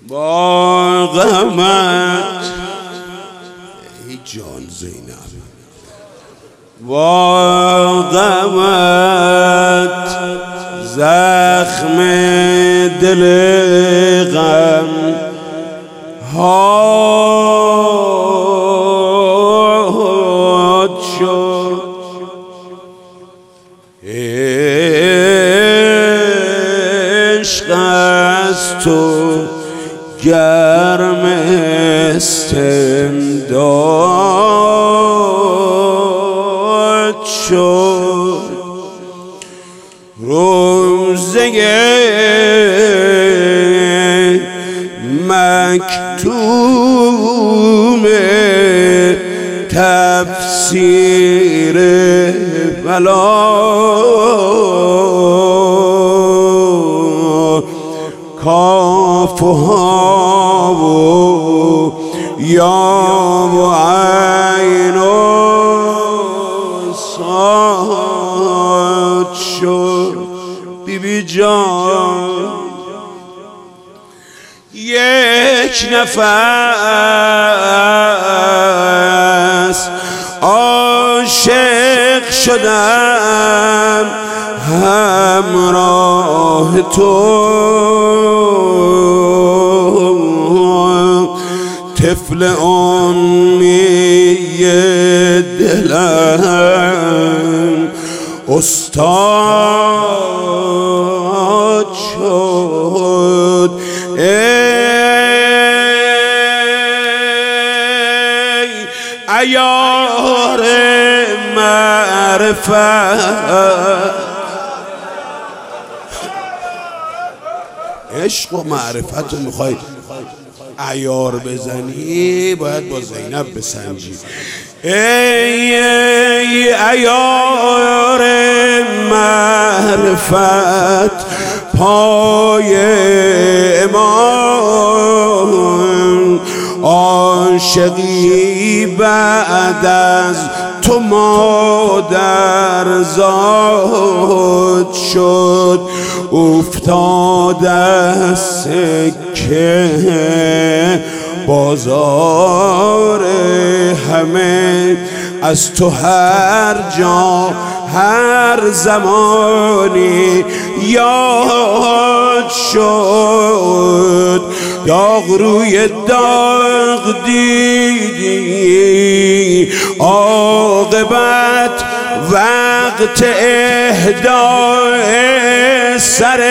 با غمت ای جان زینب، با غمت زخم دل غم هاد شد. عشق از تو گرم استمداد شد. روزه مکتوم تفسیر بلا کافها و یا و عین و صاد شد. بیبی جان یک نفس عاشق شدم همراه تو، طفل امی دلم استاد شد. ای عیار معرفت، عشق و معرفت رو میخوای عیار بزنی باید با زینب بسنجی. ای عیار معرفت پای امام، عاشقی بعد از تو مادر زاد شد. افتاد از سکه بازار همه، از تو هر جا هر زمانی یاد شد. داغ روی داغ دیدی، عاقبت وقت اهدای سر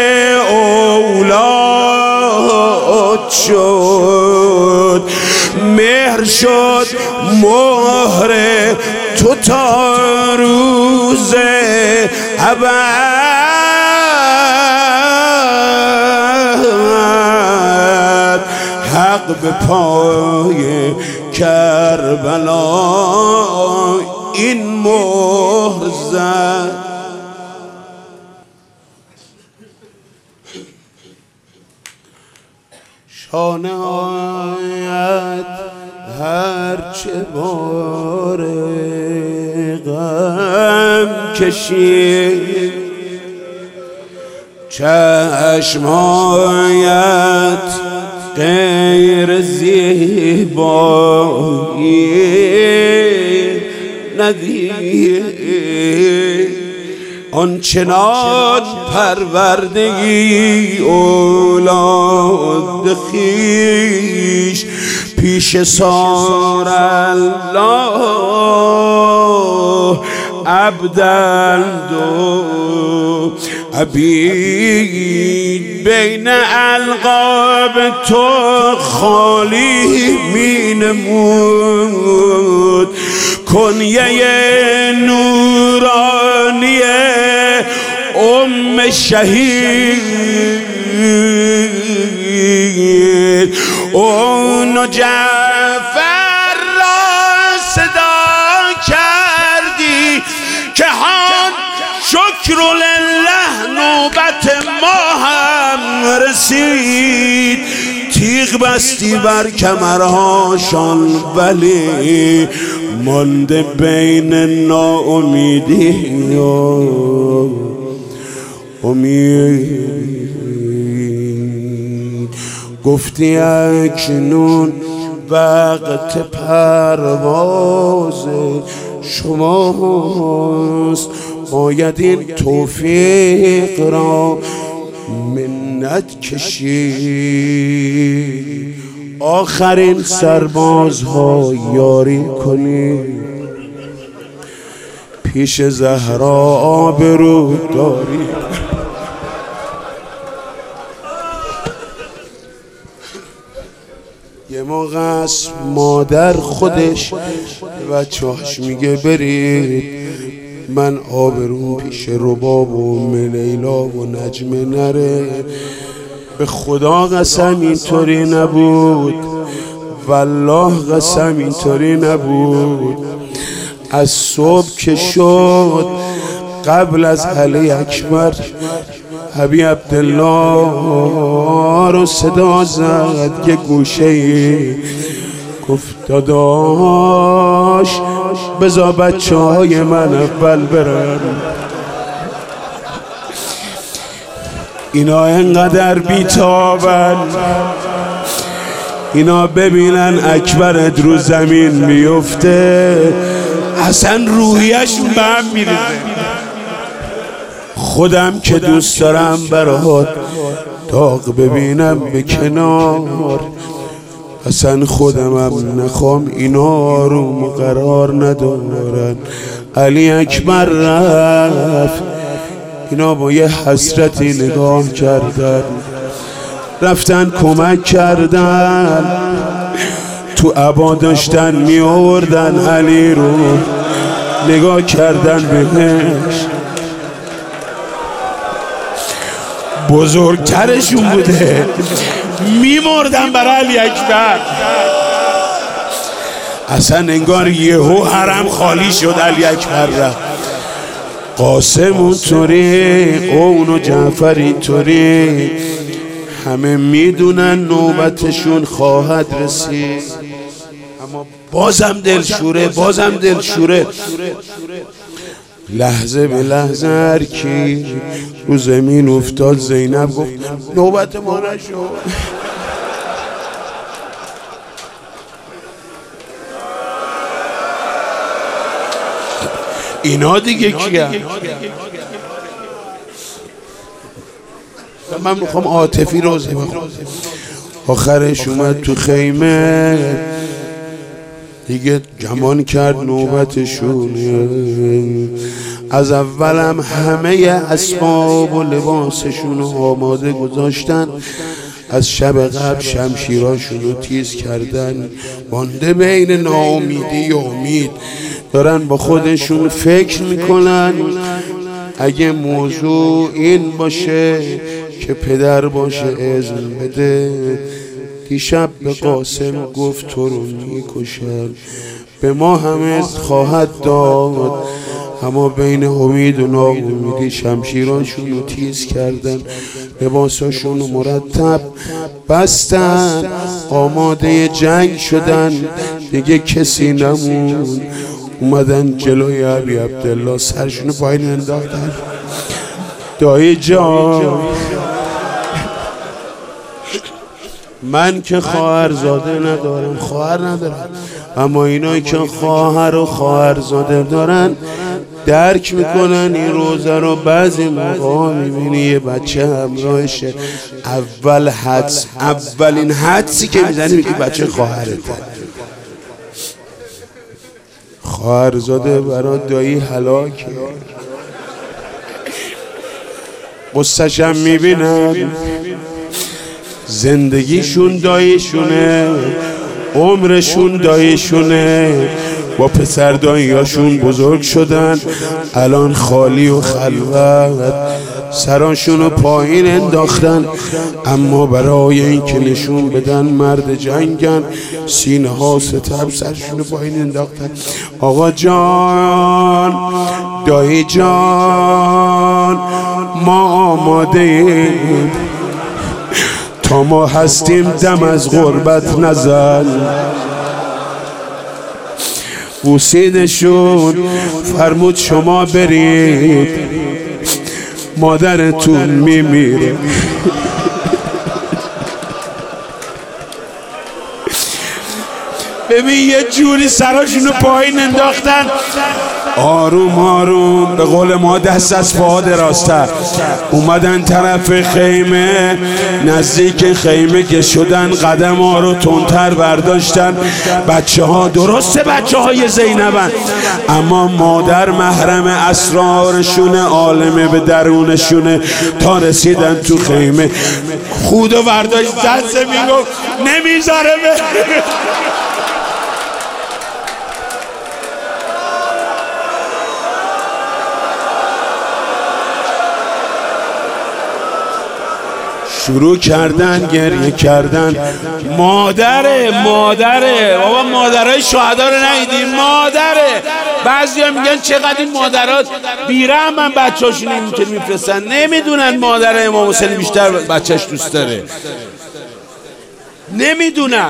اولاد شد. مهر شد مهر تو تا روز ابد، حق به پای کربلا این مهر زد. شانه آید هرچه بار غم کشید، چشمایت غیر زیبایی ندید. آنچنان پروردگی اولاد خویش، پیش سار الله عبدند و عبید. بین القاب تو خالی می نمود، کنیه نورانی ام شهید. اون جعفر را صدا کردی که هان شکر لله نوبت ما هم رسید. تیغ بستی بر کمرهاشان ولی مانده بین ناامیدی و امید. گفتی اکنون وقت پرواز شماست، باید این توفیق را منت کشی، آخرین سربازها یاری کنی، پیش زهرا آبرو داری. یه موقع است مادر خودش بچه‌هاش میگه برید، من آبروم پیش رباب و لیلا و نجمه نره. به خدا قسم اینطوری نبود، والله قسم اینطوری نبود. از صبح که شد قبل از علی اکبر حبیب عبدالله رو صدا زد یه گوشه‌ای، گفت داداش بذار بچه‌های من اول برن، اینا انقدر بیتابن، اینا ببینن اکبرت رو زمین میفته اصلا روحیشون به هم میریزه. خودم که دوست دارم برات داغ ببینم به کنار، اصلا خودمم نخوام اینا رو قرار ندارن. علی اکبر رفت، اینا با یه حسرتی نگاه کردن، رفتن کمک کردن، تو عبا داشتن می آوردن علی رو، نگاه کردن بهش، بزرگترشون بوده، میمردن برای علی اکبر. اصلا انگار یهو حرم خالی شد، علی اکبر رفت. قاسم اونطوری، اون و جعفر اینطوری، همه میدونن نوبتشون خواهد رسید، اما بازم دلشوره، بازم دلشوره. لحظه به لحظه هر کی رو زمین افتاد زینب گفت نوبت ما نشد. اینا دیگه کیه؟ من میخوام عاطفی روزه بخونم. آخرش اومد تو خیمه دیگه گمان کرد نوبتشونه. از اولم همه اسباب و لباسشون رو آماده گذاشتن، از شب قبل شمشیراشون رو تیز کردن، مانده بین ناامیدی و امید. دارن با خودشون فکر میکنن اگه موضوع این باشه که پدر باشه اذن بده. دیشب به قاسم گفت تو رو میکشن، به ما هم اذن خواهد داد، اما بین امید و ناامیدی شمشیراشون رو تیز کردن، لباساشون رو مرتب بستن، آماده جنگ شدن، دیگه کسی نمون. اومدن جلوی ابی عبدالله سرشون رو پایین انداختن. دایی جان من که خواهرزاده ندارم، خواهر ندارم، اما اینایی که خواهر و خواهرزاده دارن درک میکنن این روزه رو. بعضی موقع میبینی یه بچه همراهشه، اولین حدسی که میزنی میگی بچه خواهرته. خواهرزاده برای دایی هلاکه، قصه‌شم میبینن، زندگیشون داییشونه، عمرشون داییشونه، با پسر داییاشون بزرگ شدن، الان خالی و خلوت، سراشونو پایین انداختن، اما برای این که نشون بدن مرد جنگن سینه ها ستم سرشونو پایین انداختن. آقا جان، دایی جان، ما آماده ایم، تا ما هستیم دم از غربت نزن. بوسیدشون، فرمود شما برید، مادرتون میمیره. ببین یه جوری سراشونو پایین انداختن، آروم آروم به قول ما دست از پا دراستر اومدن طرف خیمه. نزدیک خیمه که شدن قدم ها رو تندتر برداشتن. بچه ها درسته بچه های زینبن، اما مادر محرم اسرارشونه، عالمه به درونشونه. تا رسیدن تو خیمه خودو برداشت زد زمین گفت نمیذاره شروع کردن گریه کردن. مادره بابا، مادرای شهدا رو ندیدیم؟ مادره. بعضیا میگن چقدر این مادرات بیرحمن، بچه‌هاشون اینطور میفرستن، نمیدونن مادر امام حسین بیشتر بچه‌ش دوست داره، نمیدونن،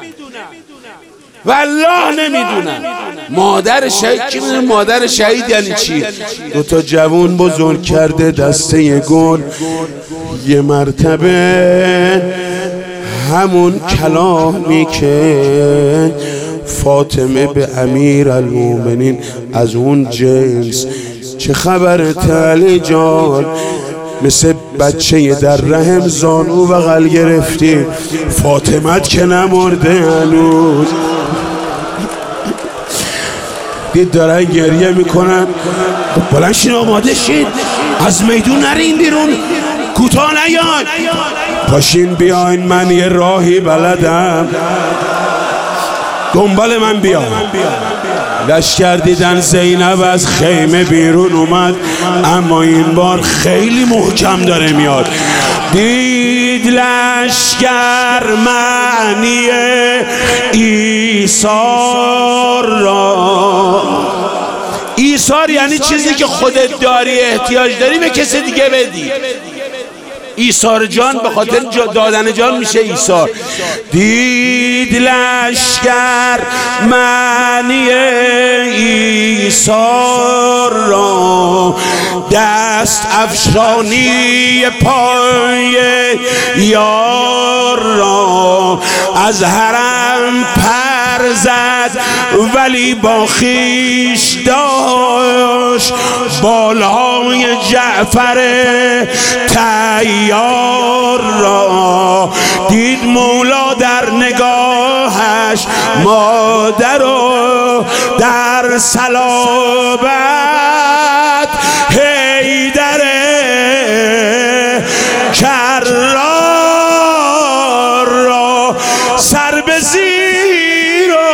والله نمیدونن. مادر شهید کی میدونه مادر شهید یعنی چی؟ دوتا جوون بزرگ کرده دسته گل. یه مرتبه همون کلامی که فاطمه به امیرالمومنین از اون جنس، چه خبرت علی جان؟ مثل بچه در رحم زانو بغل گرفتی، فاطمت که نمرده هنوز. دید دارن گریه میکنن. بلند شین آماده شید، از میدون نرین بیرون، کوتاه نیان، پاشین بیاین، من یه راهی بلدم، دنبال من بیاین. لشکر دیدن زینب از خیمه بیرون اومد، اما این بار خیلی محکم داره میاد. دید لشکر معنی ایثار را. ایثار یعنی چیزی که خودت داری، احتیاج داری به کسی دیگه بدی. ایثار جان به خاطر دادن جان میشه ایثار. دید لشکر معنی ایثار را، دست افشانی پای یار را. از حرم پر زد ولی با خویش داشت، بالهای جعفر تیار را. دید مولا در نگاهش مادر و در صلابت حیدر کرار را. سر به زیر و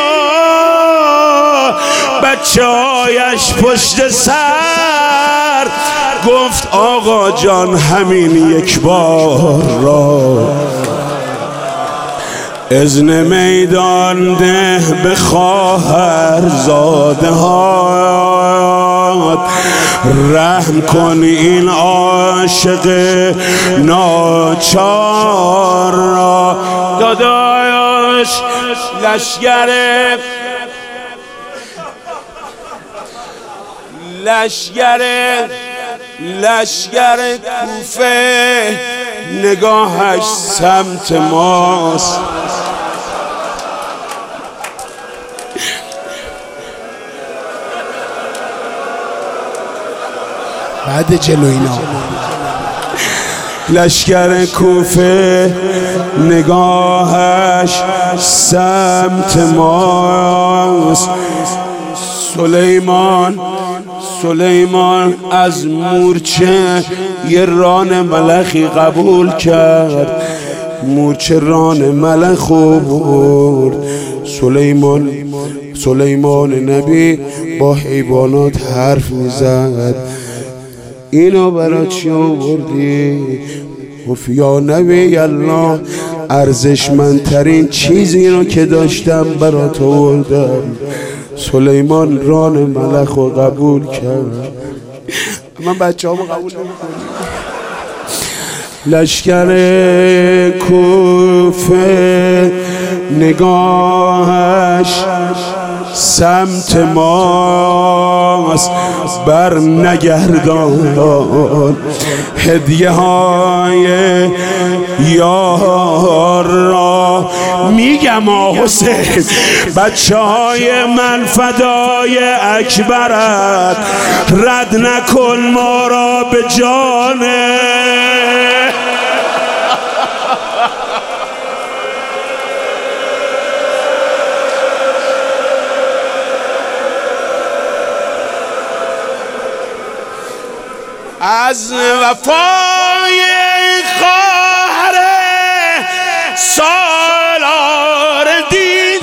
بچه‌هایش پشت سر، گفت آقا جان همین یک بار را. اذن میدان ده به خواهرزاده ها، رحم کن این عاشق ناچار را. داداش لشگر کوفه نگاهش سمت ماست. بعد جلو اینا لشگر کوفه نگاهش سمت ماست. سلیمان از مورچه یه ران ملخی قبول کرد، مورچه ران ملخ برد. سلیمان نبی با حیوانات حرف میزد. اینو برای چی آوردی؟ گفت یا نبی الله، ارزشمندترین چیزی رو که داشتم برات آوردم. سلیمان ران ملخ رو قبول کرد. من بچه ها قبول نمی‌کنم. لشکر کوفه نگاهش سمت ماست، بر نگردان هدیه های یار را. میگم حسین بچه های من فدای اکبرت، رد نکن ما را به جانه. از وفای خواهر سالار دین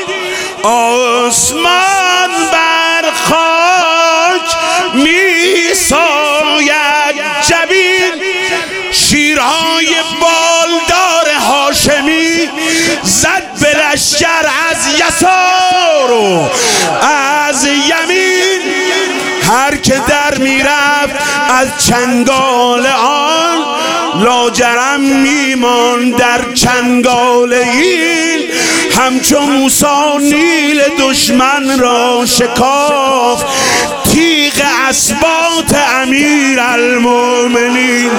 آسمان بر خاک می ساید جبین، شیرهای بالدار هاشمی زد به لشکر از یسار و از یمین، هر که در میرفت از چنگال آن لاجرم میمان در چنگال این، همچو موسی نیل دشمن را شکاف تیغ اسباط امیر المؤمنین.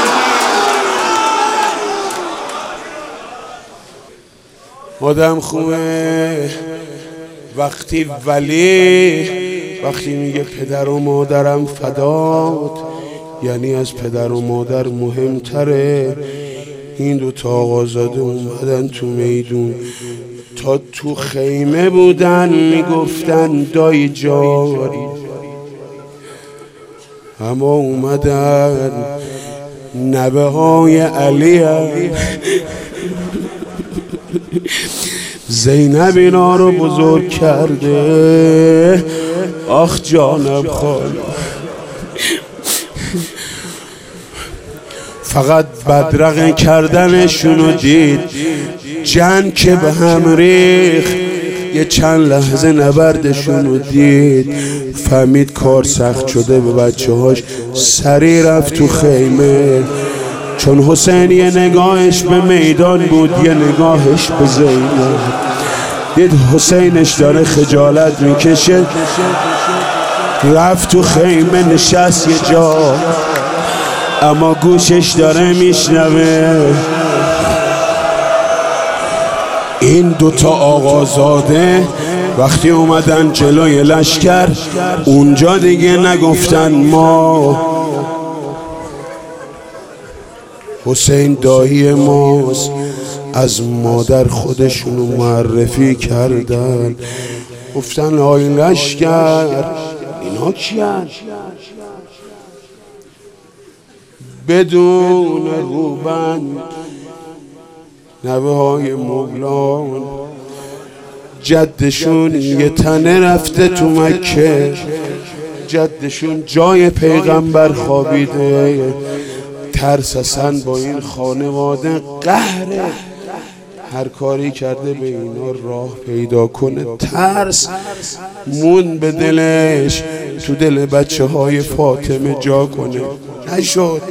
آدم خوبه وقتی وقتی میگه پدر و مادرم فدات، یعنی از پدر و مادر مهمتره. این دو تا آقازاده اومدن تو میدون، تا تو خیمه بودن میگفتن دای جاری، اما اومدن نبه های علی زینب اینا رو بزرگ کرده. آخ جانم خاله، فقط بدرقه کردنشونو دید، جنگ که به هم ریخ، یه چند لحظه نبردشونو دید، فهمید کار سخت شده به بچه هاش، سریع رفت تو خیمه. چون حسین یه نگاهش به میدان بود، یه نگاهش به زینب، دید حسینش داره خجالت میکشه، رفت تو خیمه نشست یه جا، اما گوشش داره میشنوه. این دوتا آقازاده وقتی اومدن جلوی لشکر، اونجا دیگه نگفتن ما حسین دایی ماست، از مادر خودشونو معرفی کردن، گفتن آی لشکر اینا کیان؟ بدون روبند نوه های مغلان، جدشون یه تنه رفته تو مکه، جدشون جای پیغمبر خوابیده، ترسسن با این خانواده قهره، هر کاری کرده به اینا راه پیدا کنه، ترس مون به دلش، تو دل بچه های فاطمه جا کنه، نشد.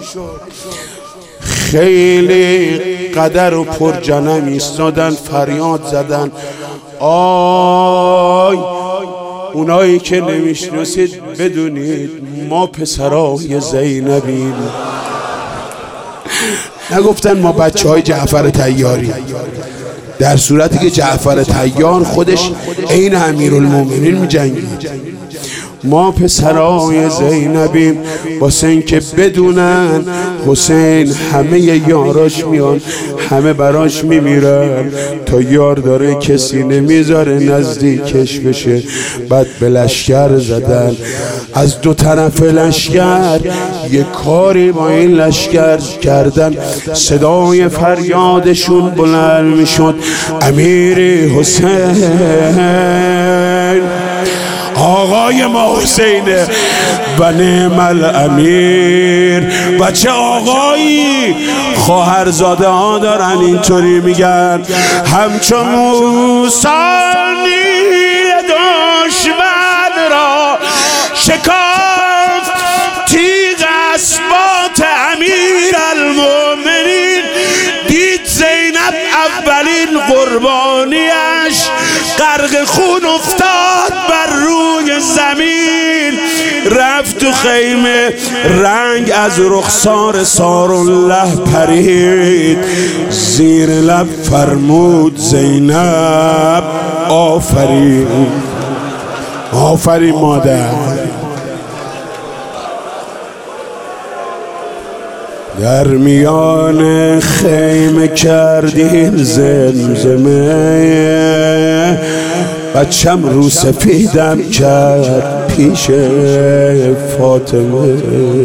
خیلی قدر و پر جنم ایستادن، فریاد زدن آی اونایی که نمیشناسید بدونید ما پسرای زینبیم. نگفتن ما بچه های جعفر طیاری، در صورتی که جعفر طیار خودش عین امیرالمومنین می جنگید. ما پسرای زینبیم، واسه این که بدونن حسین همه یاراش میان، همه براش میمیرن، تا یار داره کسی نمیذاره نزدیکش بشه. بعد به لشکر زدن، از دو طرف لشکر یه کاری با این لشکر کردن، صدای فریادشون بلند میشد امیری حسین، آقای ما حسینه و نعم الامیر. و چه آقایی، خواهرزاده ها دارن اینطوری میگن، همچون موسی نیل دشمن را شکافت تیغ اسباط امیر المؤمنین. دید زینب اولین قربانیش غرق خون افتاد بر روی زمین، رفت تو خیمه رنگ از رخسار سارالله پرید، زیر لب فرمود زینب آفرین. آفرین مادر. در میان خیمه کردین زمزمه، بچم رو سفیدم کرد پیش فاطمه.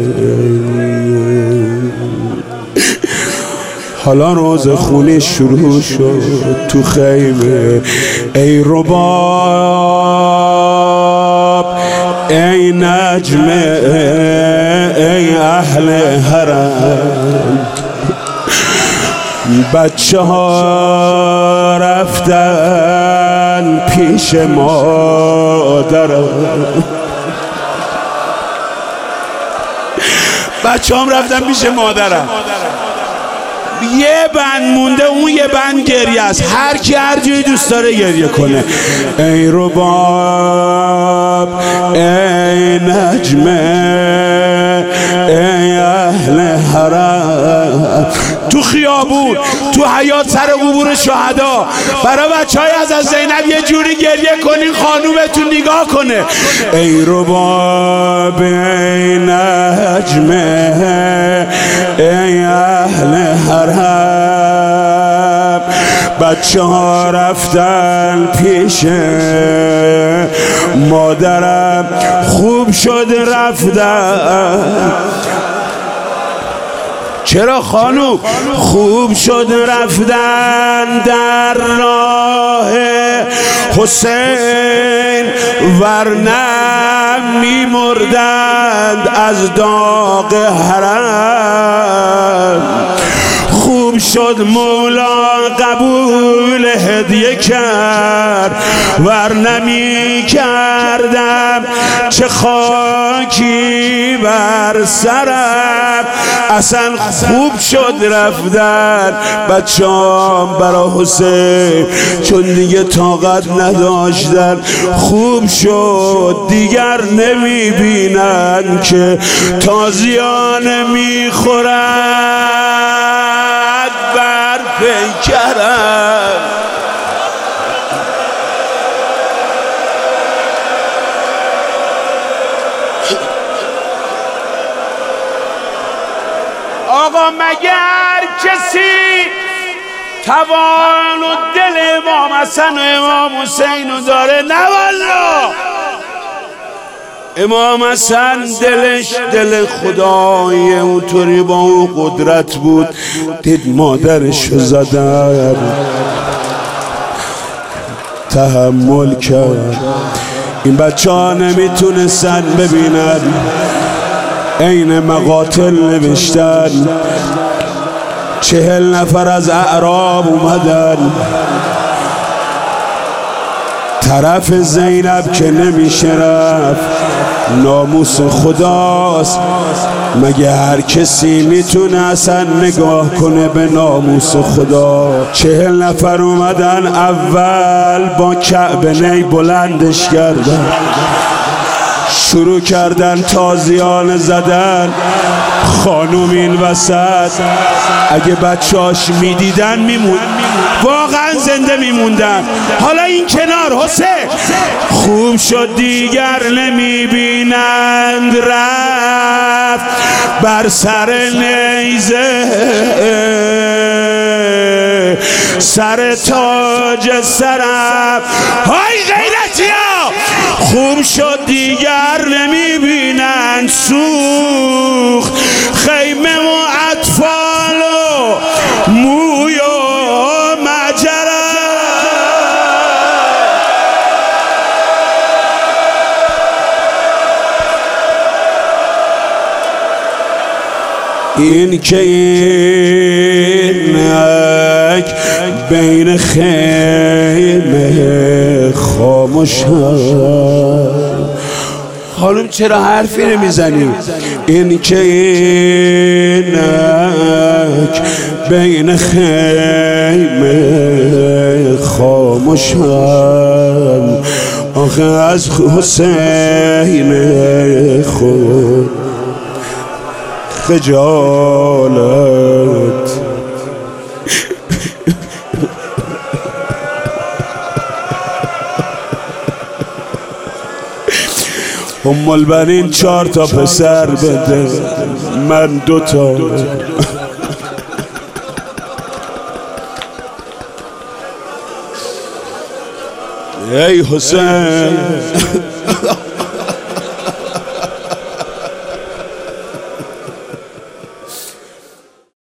حالا روز خونی شروع شد تو خیمه. ای رباب، ای نجمه، ای اهل حرم، بچه ها رفتن پیش مادرم. بچه هم رفتن پیش مادرم. یه بند مونده، اون یه بند گریه است. هر کی هر جوری دوست داره گریه کنه. ای رباب، ای نجمه، ای اهل حرم، تو خیابون، تو حیاط، سر قبور شهدا برای بچهای از زینب یه جوری گریه کنین خانومتون نگاه کنه. ای رباب، ای نجمه، ای اهل حرم، بچه ها رفتن پیش مادرم، خوب شد رفتن. چرا خانوم؟ خوب شد رفتن در راه حسین، ورنه می‌مردند از داغ حرم. خوب شد مولا قبول هدیه کرد، ورنه می‌کردم چه خاکی بر سرم. اصلا خوب شد رفتن بچه‌ام برا حسین، چون دیگه طاقت نداشتن. خوب شد دیگر نمیبینن که تازیانه میخورد بر پیکرم. آقا مگر کسی توان و دل امام حسن و امام حسین رو داره؟ نه والله. امام حسن دلش دل خدای اونطوری با اون قدرت بود، دید مادرش رو زدن، تحمل کرد. این بچه ها نمیتونستن ببینن، عین مقاتل نوشتن. 40 نفر از اعراب اومدن طرف زینب که نمیشه رفت. ناموس خداست، مگه هر کسی میتونه اصلا نگاه کنه به ناموس خدا؟ 40 نفر اومدن، اول با کعبه نی بلندش کردن، شروع کردن تازیانه زدن. خانوم این وسط اگه بچه‌اش میدیدن میموند، واقعا زنده میموندن. حالا این کنار حسین خوب شد دیگر نمیبینند، رفت بر سر نیزه سر تاج سرم. های غیرتی ها، خوب شد دیگر نمیبینن، سوخت خیمه و اطفال و موی و مجرم. این که اینک بین خیمه خاموش هم. خانم چرا حرفی نمیزنی؟ این که اینک بین خیمه خاموش هم، آخه از حسین خود خجالت البنین 4 تا پسر بده من 2 تا ای حسین